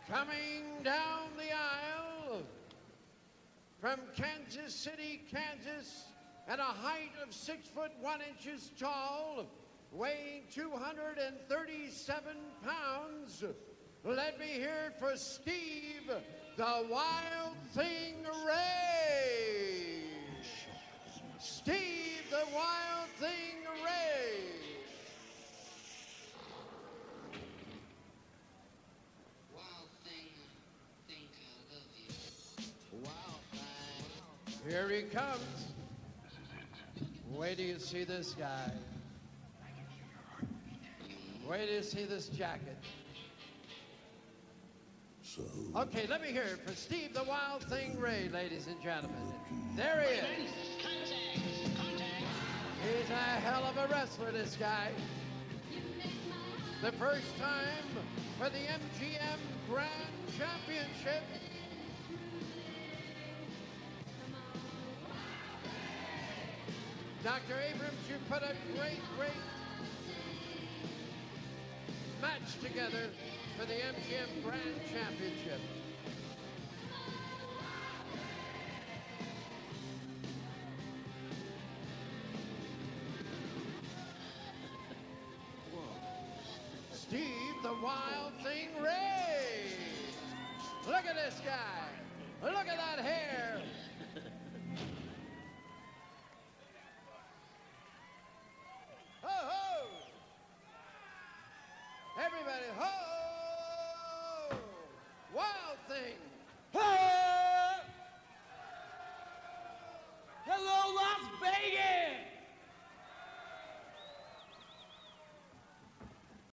Coming down the aisle from Kansas City, Kansas, at a height of 6 foot 1 inches tall, weighing 237 pounds, let me hear it for Steve the Wild Thing Ray. Steve the Wild Thing Ray. Wild Thing, think I love you. Wild Thing. Here he comes. Wait till you see this guy. Wait till you see this jacket. Okay, let me hear it for Steve the Wild Thing Ray, ladies and gentlemen. There he is. He's a hell of a wrestler, this guy. The first time for the MGM Grand Championship. Dr. Abrams, you put a great match together for the MGM Grand Championship. Steve the Wild Thing Ray. Look at this guy. Look at that hair. Ho, ho! Everybody, ho! Wild Thing!